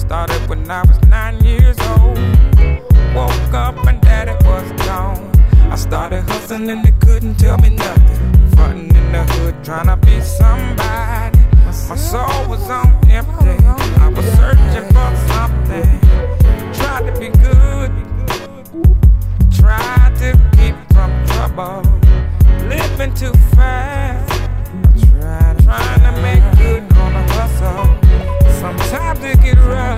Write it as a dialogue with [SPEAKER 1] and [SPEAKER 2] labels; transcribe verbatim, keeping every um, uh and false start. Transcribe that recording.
[SPEAKER 1] Started when I was nine years old. Woke up and daddy was gone. I started hustling and they couldn't tell me nothing. Frontin' in the hood trying to be somebody. My soul was on empty. I was searching for something. Tried to be good, tried to keep from trouble. Living too fast, trying to make good on a hustle. Sometimes it get rough.